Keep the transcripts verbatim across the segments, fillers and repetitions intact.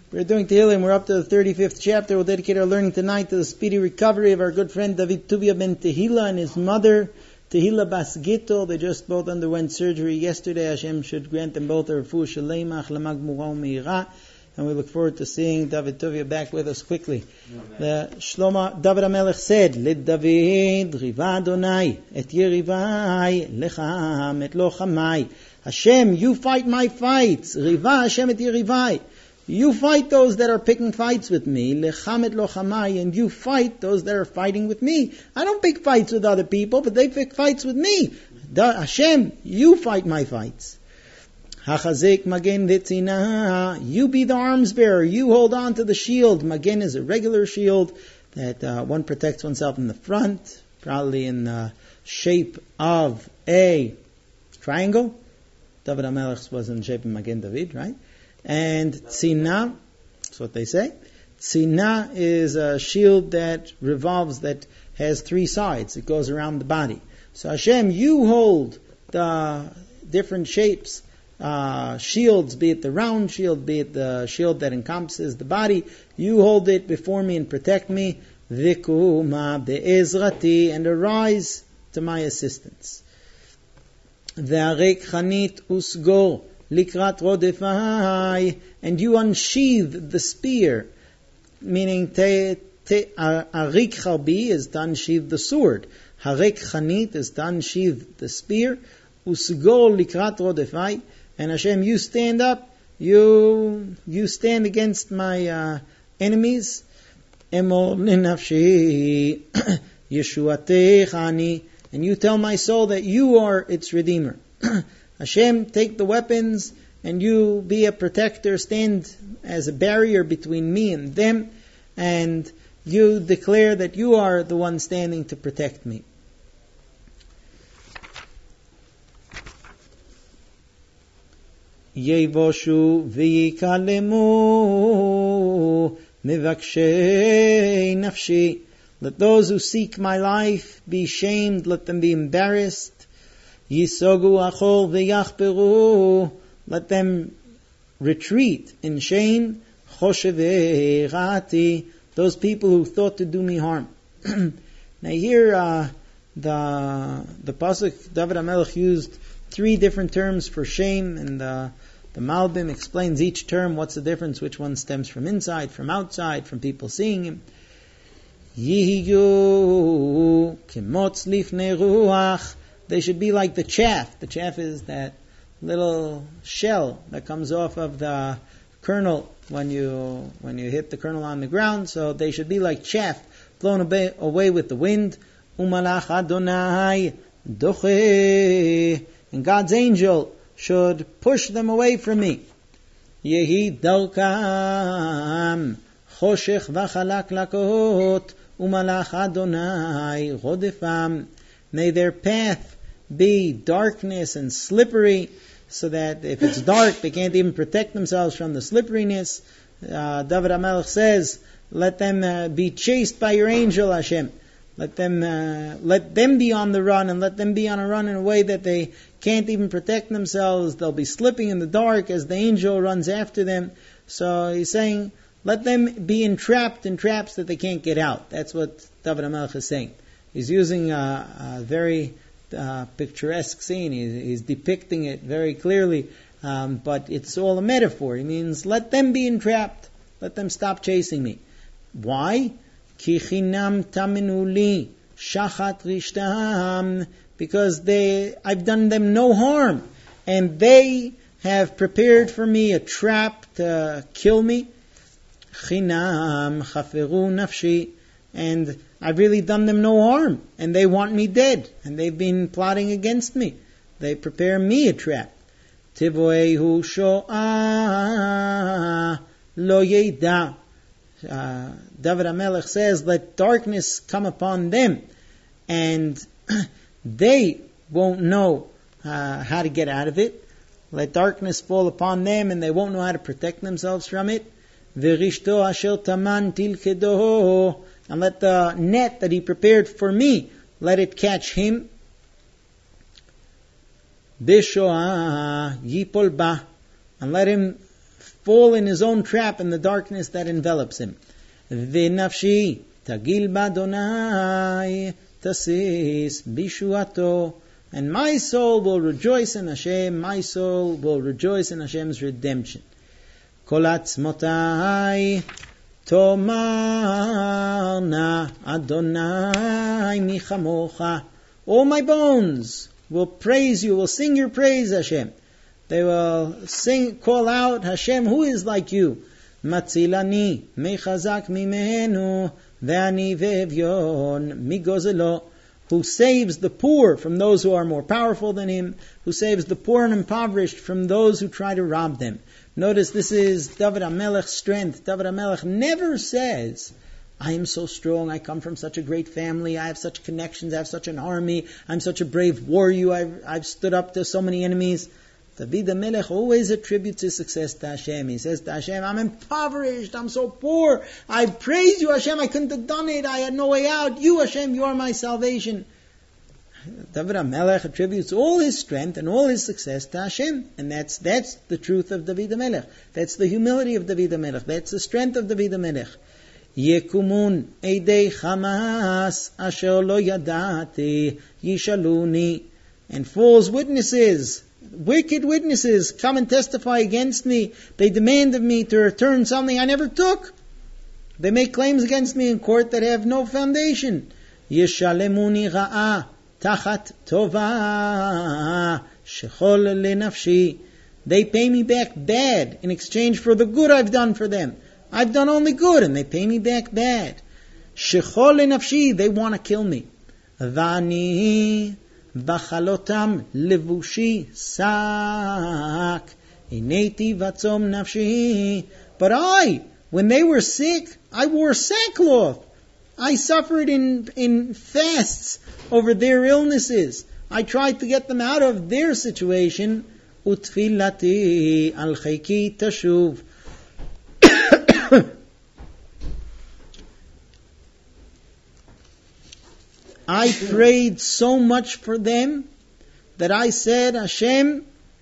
We're doing Tehillim. We're up to the thirty-fifth chapter. We'll dedicate our learning tonight to the speedy recovery of our good friend David Tuvia ben Tehila and his mother, Tehila Bas Gittel. They just both underwent surgery yesterday. Hashem should grant them both a refuah shalema, achlamah gmura u'meira. And we look forward to seeing David Tuvia back with us quickly. The Shlomo David HaMelech said, Lid David riva Adonai et yerivai lecham et lochamai. Hashem, you fight my fights. Riva Hashem et yerivai. You fight those that are picking fights with me. Lecham et lochamai. And you fight those that are fighting with me. I don't pick fights with other people, but they pick fights with me. Hashem, you fight my fights. Hachazik magen v'tzina. You be the arms bearer. You hold on to the shield. Magen is a regular shield that uh, one protects oneself in the front, probably in the shape of a triangle. David HaMelech was in the shape of Magen David, right? And tzina, that's what they say. Tzina is a shield that revolves, that has three sides. It goes around the body. So Hashem, you hold the different shapes. Uh, shields, be it the round shield, be it the shield that encompasses the body, you hold it before me and protect me. Vikuma be'ezrati, and arise to my assistance. Ve'arek chanit usgor likrat rodefai, and you unsheathe the spear, meaning te te arik charbi is to unsheathe the sword. Harek chanit is to unsheathe the spear. Usgor likrat rodefai. And Hashem, you stand up, you you stand against my uh, enemies. Emor linafshi yeshuatech ani, and you tell my soul that you are its redeemer. Hashem, take the weapons and you be a protector, stand as a barrier between me and them, and you declare that you are the one standing to protect me. Yevoshu v'yikalemu mivakshei nafshi. Let those who seek my life be shamed, let them be embarrassed. Yisogu achol v'yachperu. Let them retreat in shame. Choshevei rati. Those people who thought to do me harm. Now here, uh, the the pasuk David HaMelech used three different terms for shame, and uh, the Malbim explains each term, what's the difference, which one stems from inside, from outside, from people seeing him. Yihiyu kimotz lifnei ruach. They should be like the chaff. The chaff is that little shell that comes off of the kernel when you when you hit the kernel on the ground. So they should be like chaff, blown away, away with the wind. Umalach Adonai doche. And God's angel should push them away from me. Yehi darkam choshech v'chalak lakot umalach Adonai rodefam. May their path be darkness and slippery, so that if it's dark, they can't even protect themselves from the slipperiness. Uh, David HaMelech says, let them uh, be chased by your angel, Hashem. Let them uh, let them be on the run, and let them be on a run in a way that they can't even protect themselves. They'll be slipping in the dark as the angel runs after them. So he's saying, let them be entrapped in traps that they can't get out. That's what David HaMelech is saying. He's using a, a very uh, picturesque scene. He's, he's depicting it very clearly, um, but it's all a metaphor. He means, let them be entrapped. Let them stop chasing me. Why? Ki chinam taminu li shachat rishtam, because they, I've done them no harm, and they have prepared for me a trap to kill me. Chinam chaferu nafshi, and I've really done them no harm, and they want me dead, and they've been plotting against me. They prepare me a trap. Tivoehu sho'ah lo yeda. Uh, David HaMelech says, let darkness come upon them, and they won't know uh, how to get out of it. Let darkness fall upon them, and they won't know how to protect themselves from it. V'rishto asher taman tilkedo, and let the net that he prepared for me, let it catch him. Bishoah yipol ba, and let him fall in his own trap in the darkness that envelops him. V'nafshi tagil b'Adonai tasis bishuato. And my soul will rejoice in Hashem, my soul will rejoice in Hashem's redemption. Kol atzmotai tomarna Adonai michamocha. All my bones will praise you, will sing your praise, Hashem. They will sing, call out, Hashem, who is like you? Matzilani mechazak mimenu ve'ani ve'evyon migozelo. Who saves the poor from those who are more powerful than him, who saves the poor and impoverished from those who try to rob them. Notice this is David HaMelech's strength. David HaMelech never says, I am so strong, I come from such a great family, I have such connections, I have such an army, I'm such a brave warrior, I've, I've stood up to so many enemies. David HaMelech always attributes his success to Hashem. He says to Hashem, I'm impoverished, I'm so poor, I praise you Hashem, I couldn't have done it, I had no way out, you Hashem, you are my salvation. David HaMelech attributes all his strength and all his success to Hashem. And that's that's the truth of David HaMelech. That's the humility of David HaMelech. That's the strength of David HaMelech. Yekumun eidei Hamas asher lo yadati yishaluni. And false witnesses, wicked witnesses, come and testify against me. They demand of me to return something I never took. They make claims against me in court that have no foundation. Yishalemuni ra'ah tachat tova shechol lenafshi. They pay me back bad in exchange for the good I've done for them. I've done only good and they pay me back bad. Shechol lenafshi, they want to kill me. Vani b'chalotam levushi sak ineti vatzom nafshi. But I, when they were sick, I wore sackcloth. I suffered in in fasts over their illnesses. I tried to get them out of their situation. Utfilati al chayki tashuv. I prayed so much for them that I said, Hashem,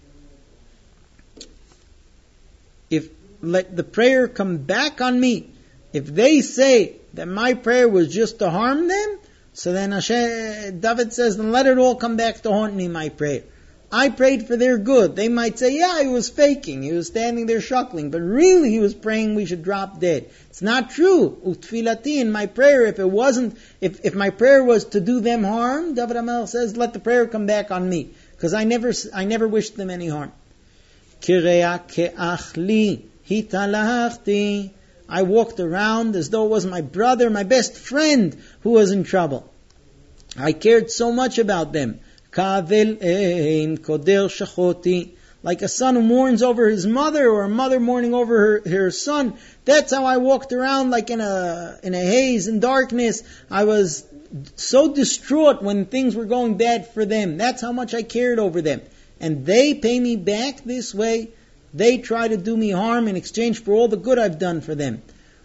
if let the prayer come back on me, if they say that my prayer was just to harm them, so then Hashem, David says, then let it all come back to haunt me, my prayer. I prayed for their good. They might say, yeah, he was faking. He was standing there shuckling. But really he was praying we should drop dead. It's not true. Utfilati, in my prayer, if it wasn't, if, if my prayer was to do them harm, David HaMelech says, let the prayer come back on me. Because I never, I never wished them any harm. Kirea ke'achli hitalachti. I walked around as though it was my brother, my best friend, who was in trouble. I cared so much about them. Kavel ein koder shachoti. Like a son who mourns over his mother, or a mother mourning over her, her son. That's how I walked around, like in a in a haze, in darkness. I was so distraught when things were going bad for them. That's how much I cared over them. And they pay me back this way. They try to do me harm in exchange for all the good I've done for them.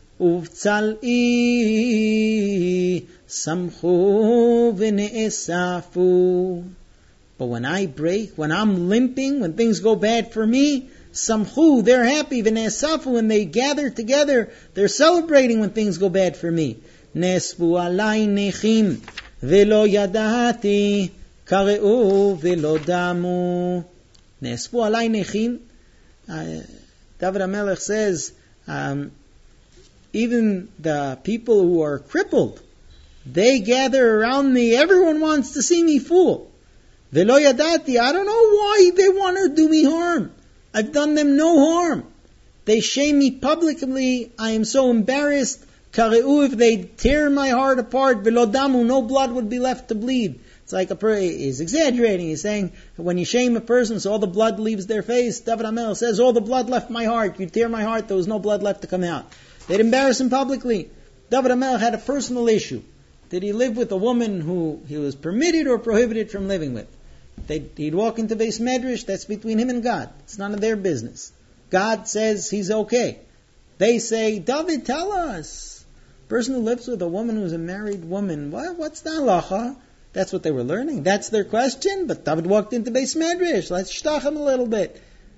Uvtzal'i samchu v'ne'esafu. But when I break, when I'm limping, when things go bad for me, samchu, they're happy, v'ne'esafu, and they gather together, they're celebrating when things go bad for me. Nesbu alai nechim v'lo yadati kare'u v'lo damu. Nesbu alai nechim. Uh, David HaMelech says, um, even the people who are crippled, they gather around me. Everyone wants to see me fall. Velo yadati, I don't know why they want to do me harm. I've done them no harm. They shame me publicly. I am so embarrassed. Kareu, if they tear my heart apart, velo damu, no blood would be left to bleed. It's like a prayer. He's exaggerating. He's saying, when you shame a person, so all the blood leaves their face. David HaMelech says, all the blood left my heart. You tear my heart, there was no blood left to come out. They'd embarrass him publicly. David HaMelech had a personal issue. Did he live with a woman who he was permitted or prohibited from living with? They'd, he'd walk into Beis Medrash, that's between him and God. It's none of their business. God says he's okay. They say, David, tell us. Person who lives with a woman who's a married woman, what, what's the halacha? That's what they were learning. That's their question. But David walked into Beis Medrash. Let's shtach him a little bit.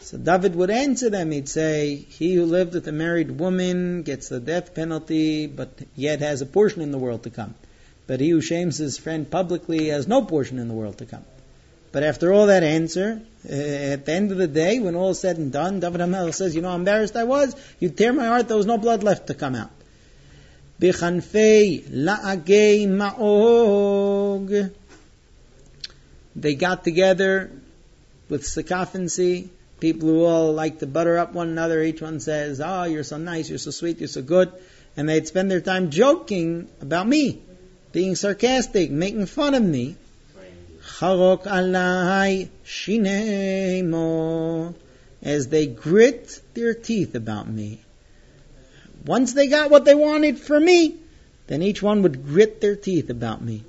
So David would answer them. He'd say, he who lived with a married woman gets the death penalty, but yet has a portion in the world to come. But he who shames his friend publicly has no portion in the world to come. But after all that answer, uh, at the end of the day, when all is said and done, David HaMelech says, you know how embarrassed I was? You tear my heart, there was no blood left to come out. B'chanfei la'agei ma'og. They got together with sycophancy. People who all like to butter up one another. Each one says, oh, you're so nice, you're so sweet, you're so good. And they'd spend their time joking about me, being sarcastic, making fun of me. Charok alai shineimo. As they grit their teeth about me. Once they got what they wanted from me, then each one would grit their teeth about me.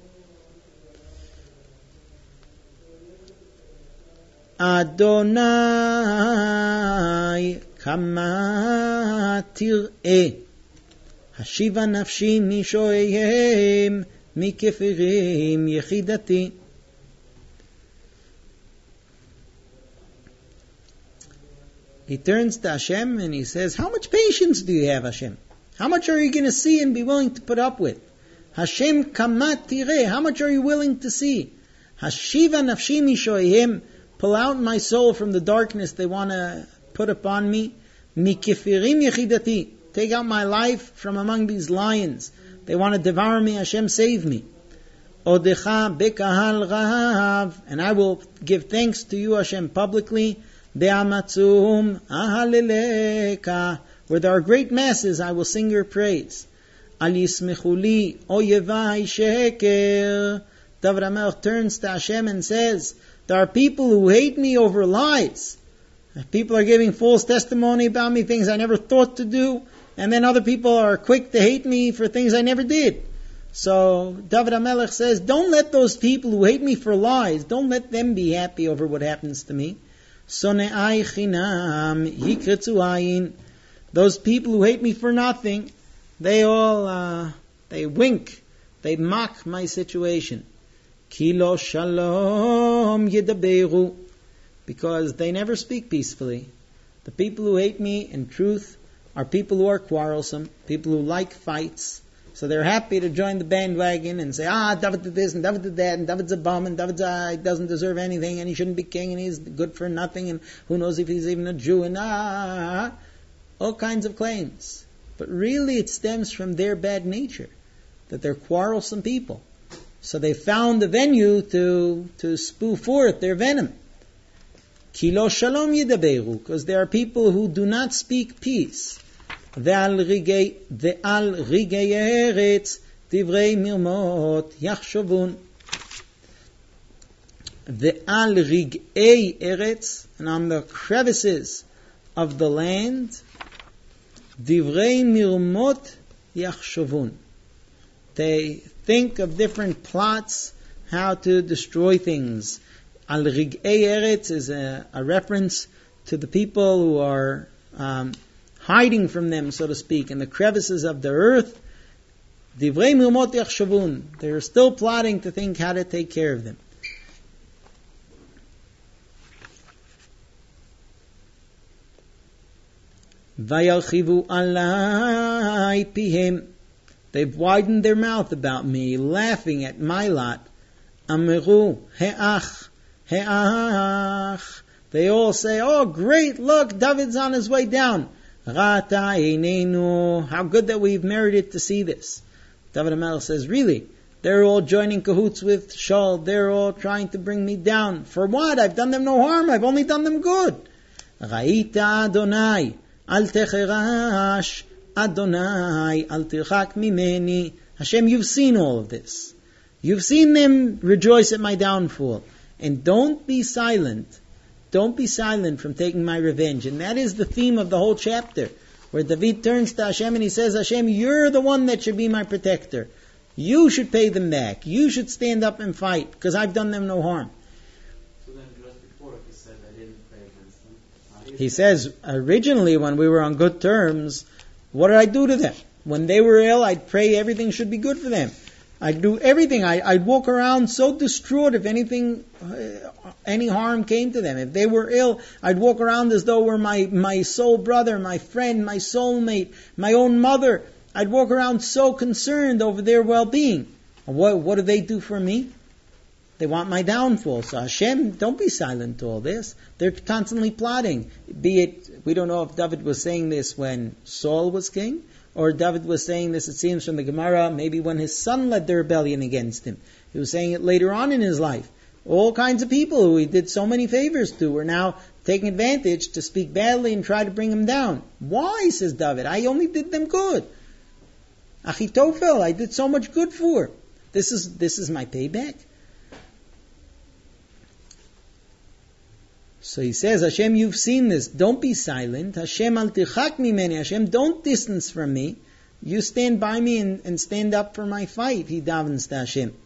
Adonai kama tir'eh hashiva nafshi mishoyhem mikefirim yechidati. He turns to Hashem and he says, how much patience do you have, Hashem? How much are you going to see and be willing to put up with? Hashem kamat tireh, how much are you willing to see? Hashiva nafshi mishoyhem, pull out my soul from the darkness they want to put upon me. Mikifirim yechidati, take out my life from among these lions. They want to devour me, Hashem save me. Odecha bekahal rahav, and I will give thanks to you, Hashem, publicly. Be'amatzum ahaleleka, where there are great masses, I will sing your praise. Al yismechuli oyevai sheker. David HaMelech turns to Hashem and says, there are people who hate me over lies. People are giving false testimony about me, things I never thought to do, and then other people are quick to hate me for things I never did. So David HaMelech says, don't let those people who hate me for lies, don't let them be happy over what happens to me. Sone'ai chinam yikretzu ayin. Those people who hate me for nothing, they all, uh, they wink, they mock my situation. Kilo shalom yedaberu, because they never speak peacefully. The people who hate me, in truth, are people who are quarrelsome, people who like fights. So they're happy to join the bandwagon and say, ah, David did this and David did that, and David's a bum, and David uh, doesn't deserve anything, and he shouldn't be king, and he's good for nothing, and who knows if he's even a Jew, and ah, all kinds of claims. But really it stems from their bad nature, that they're quarrelsome people. So they found a venue to, to spew forth their venom. Kilo shalom yidaberu, because there are people who do not speak peace. Ve'al rigei eretz divrei mirmot yachshavun. Ve'al rigei eretz, and on the crevices of the land, divrei mirmot yachshavun. They think of different plots, how to destroy things. Al rigei eretz is a, a reference to the people who are um, hiding from them, so to speak, in the crevices of the earth. Divrei mirmot yachshavun. They're still plotting to think how to take care of them. Vayarchivu alai pihem. They've widened their mouth about me, laughing at my lot. Amiru he'ach, he'ach. They all say, oh great, look, David's on his way down. Rata einenu. How good that we've merited to see this. David HaMelech says, really? They're all joining cahoots with Shaul. They're all trying to bring me down. For what? I've done them no harm. I've only done them good. Ra'ita Adonai. Al techerash, Adonai, al tirchak mimeni. Hashem, you've seen all of this. You've seen them rejoice at my downfall. And don't be silent. Don't be silent from taking my revenge. And that is the theme of the whole chapter, where David turns to Hashem and he says, Hashem, you're the one that should be my protector. You should pay them back. You should stand up and fight, because I've done them no harm. He says, originally when we were on good terms, what did I do to them? When they were ill, I'd pray everything should be good for them. I'd do everything. I, I'd walk around so distraught if anything, uh, any harm came to them. If they were ill, I'd walk around as though were my, my soul brother, my friend, my soulmate, my own mother. I'd walk around so concerned over their well-being. What, what do they do for me? They want my downfall. So Hashem, don't be silent to all this. They're constantly plotting. Be it, we don't know if David was saying this when Saul was king, or David was saying this, it seems from the Gemara, maybe when his son led the rebellion against him. He was saying it later on in his life. All kinds of people who he did so many favors to were now taking advantage to speak badly and try to bring him down. Why, says David? I only did them good. Achitophel, I did so much good for. This is, this is my payback. So he says, Hashem, you've seen this. Don't be silent. Hashem, al tichak mimeni. Hashem, don't distance from me. You stand by me and, and stand up for my fight. He davens to Hashem.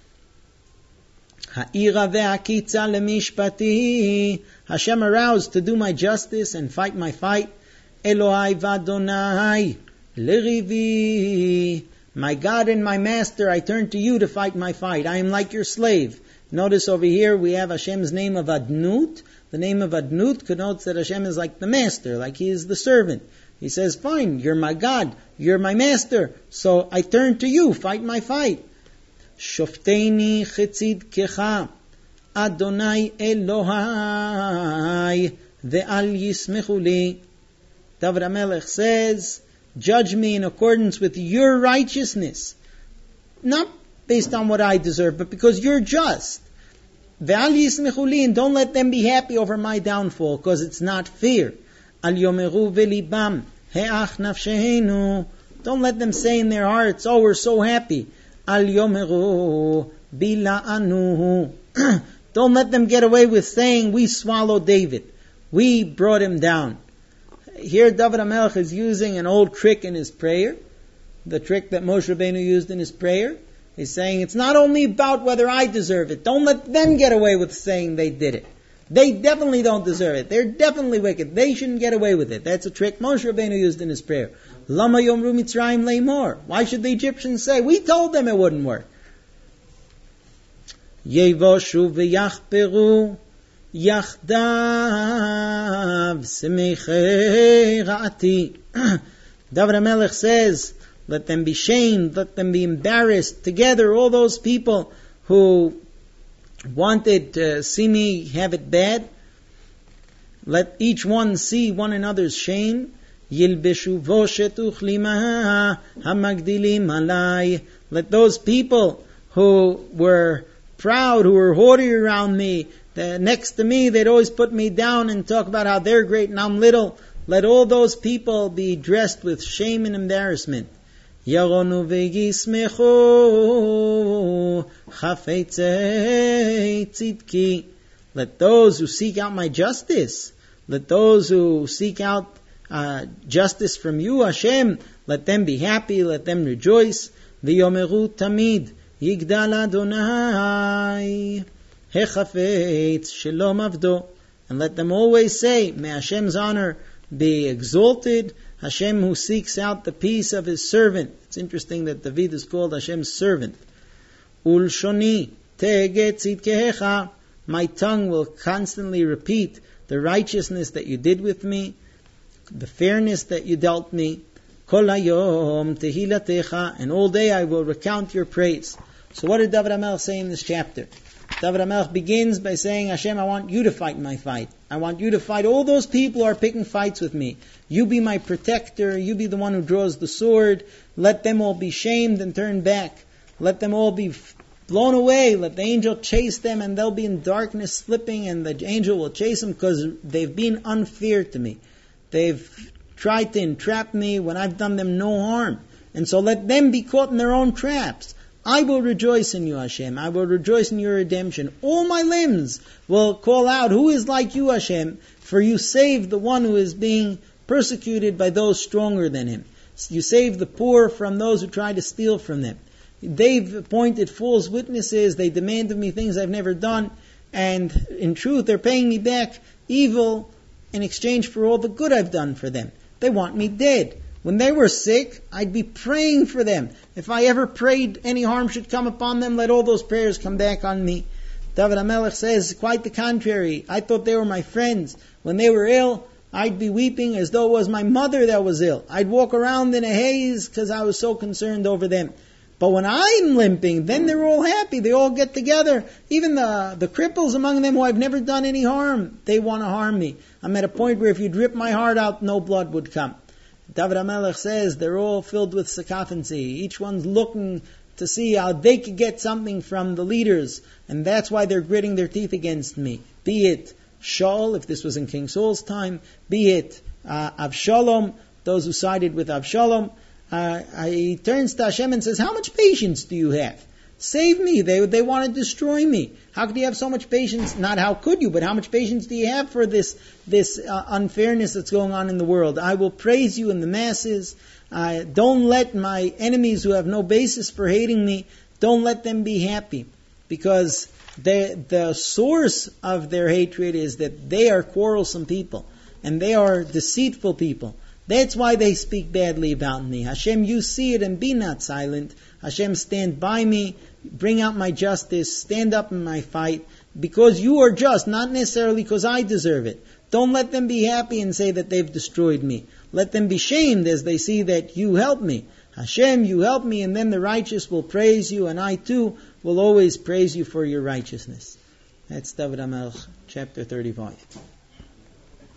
Ha'ira ve'akitza lemishpati. Hashem, aroused to do my justice and fight my fight. Elohai v'Adonai l'rivi. My God and my Master, I turn to you to fight my fight. I am like your slave. Notice over here we have Hashem's name of Adnut. The name of Adnut connotes that Hashem is like the master, like he is the servant. He says, fine, you're my God, you're my master, so I turn to you, fight my fight. Shofteni chetzid kecha, Adonai Elohai, ve'al yismechu li. David HaMelech says, judge me in accordance with your righteousness. Not based on what I deserve, but because you're just. Ve'al yismechu li, and don't let them be happy over my downfall, because it's not fair. Al yomeru ve'libam, he'ach nafshehenu. Don't let them say in their hearts, oh, we're so happy. Al yomeru bila'anuhu. Don't let them get away with saying, we swallowed David. We brought him down. Here David HaMelech is using an old trick in his prayer. The trick that Moshe Rabbeinu used in his prayer. He's saying, it's not only about whether I deserve it. Don't let them get away with saying they did it. They definitely don't deserve it. They're definitely wicked. They shouldn't get away with it. That's a trick Moshe Rabbeinu used in his prayer. Lama yomru Mitzrayim leimor. Why should the Egyptians say, we told them it wouldn't work? Yevoshu v'yachperu yachdav semechei ra'ati. David HaMelech says, let them be shamed, let them be embarrassed. Together, all those people who wanted to see me have it bad, let each one see one another's shame. Yilbeshu voshet uchlimaha hamagdilim alai. Let those people who were proud, who were haughty around me, the, next to me, they'd always put me down and talk about how they're great and I'm little. Let all those people be dressed with shame and embarrassment. Yaronu v'yismechu chafetzei tzidki. Let those who seek out my justice, let those who seek out uh, justice from you, Hashem, let them be happy, let them rejoice. V'yomeru tamid yigdal Adonai hechafetz shalom avdo. And let them always say, may Hashem's honor be exalted. Hashem who seeks out the peace of his servant. It's interesting that David is called Hashem's servant. Ulshoni teget tzidkehecha. My tongue will constantly repeat the righteousness that you did with me, the fairness that you dealt me. Kol hayom tehilatecha. And all day I will recount your praise. So what did David HaMelech say in this chapter? David HaMelech begins by saying, Hashem, I want you to fight my fight. I want you to fight all those people who are picking fights with me. You be my protector. You be the one who draws the sword. Let them all be shamed and turn back. Let them all be blown away. Let the angel chase them and they'll be in darkness slipping and the angel will chase them because they've been unfair to me. They've tried to entrap me when I've done them no harm. And so let them be caught in their own traps. I will rejoice in you, Hashem. I will rejoice in your redemption. All my limbs will call out, who is like you, Hashem? For you save the one who is being persecuted by those stronger than him. You save the poor from those who try to steal from them. They've appointed false witnesses. They demand of me things I've never done. And in truth, they're paying me back evil in exchange for all the good I've done for them. They want me dead. When they were sick, I'd be praying for them. If I ever prayed any harm should come upon them, let all those prayers come back on me. David HaMelech says, quite the contrary. I thought they were my friends. When they were ill, I'd be weeping as though it was my mother that was ill. I'd walk around in a haze because I was so concerned over them. But when I'm limping, then they're all happy. They all get together. Even the, the cripples among them who I've never done any harm, they want to harm me. I'm at a point where if you'd rip my heart out, no blood would come. David HaMelech says they're all filled with sycophancy. Each one's looking to see how they could get something from the leaders. And that's why they're gritting their teeth against me. Be it Shaul, if this was in King Saul's time. Be it uh, Avshalom, those who sided with Avshalom. Uh, he turns to Hashem and says, how much patience do you have? Save me. They they want to destroy me. How could you have so much patience? Not how could you, but how much patience do you have for this this uh, unfairness that's going on in the world? I will praise you in the masses. Uh, don't let my enemies who have no basis for hating me, don't let them be happy. Because the the source of their hatred is that they are quarrelsome people. And they are deceitful people. That's why they speak badly about me. Hashem, you see it and be not silent. Hashem, stand by me, bring out my justice, stand up in my fight, because you are just, not necessarily because I deserve it. Don't let them be happy and say that they've destroyed me. Let them be shamed as they see that you help me. Hashem, you help me, and then the righteous will praise you, and I too will always praise you for your righteousness. That's David HaMelech, chapter thirty-five.